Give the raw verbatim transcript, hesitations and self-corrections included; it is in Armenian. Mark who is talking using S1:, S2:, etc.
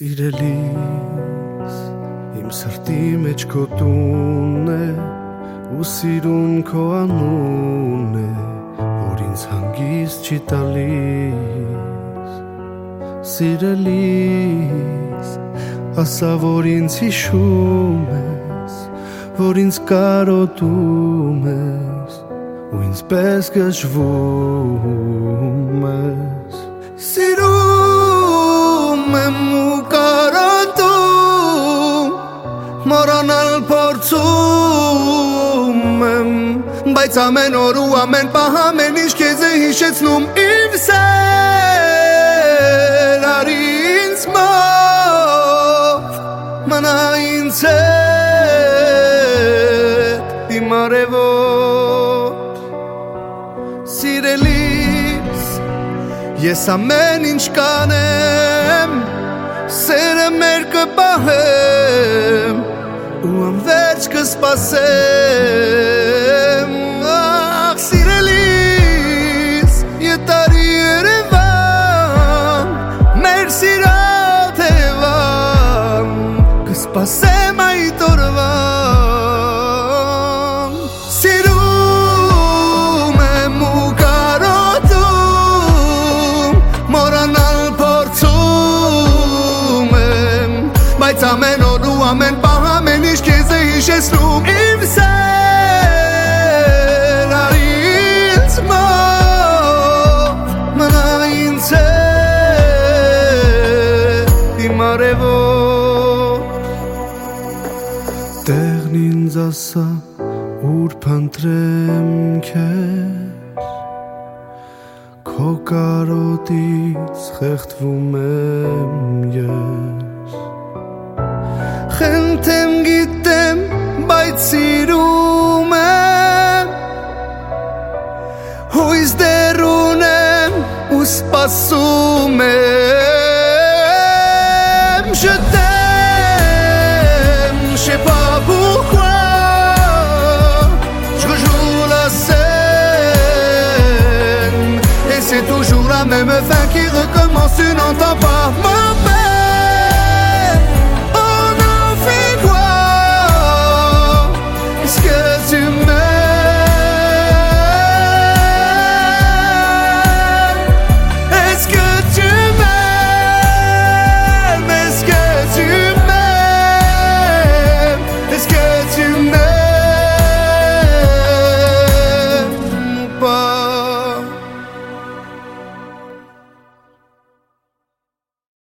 S1: Սիրելիս, իմ սրտի մեջ քո տունն է ու սիրուն քո անունն է, որ ինձ հանգիստ չի տալիս։ Սիրելիս, ասա, որ ինձ հիշում ես, որ ինձ կարոտում ես ու ինձ պես գժվում ես։ Սիրում եմ ու կարոտում, մոռանալ փորձում եմ, բայց ամեն օր ու ամեն պահ ամեն ինչ քեզ է հիշեցնում իմ սեր, արի ինձ մոտ, մնա ինձ հետ իմ արևոտ։ Սիրելիս, ես ամեն ինչ կանեմ, սերը մեր կպահեմ ու անվերջ կսպասեմ։ Ախ, սիրելիս, ետարի Երևան, մեր սիրած Երևան, կսպասեմ այդ օրվան։ Սիրում եմ ու կարոտում, մոռանալ փորձում եմ, բայց ամեն օր ու ամեն պահ ամեն ինչ քեզ է հիշեցնում իմ սեր, արի ինձ մոտ, մնա ինձ հետ իմ արևոտ։ Տեղն ինձ ասա, ուր փնտրեմ քեզ, քո կարոտից խեղդվում եմ ես։ Խնդեմ գիտեմ, բայց սիրում եմ, հույս դեռ ունեմ ու սպասում եմ։ Je t'aime, je sais pas pourquoi, je rejoue la scène, et c'est toujours la même fin qui recommence, tu n'entends pas.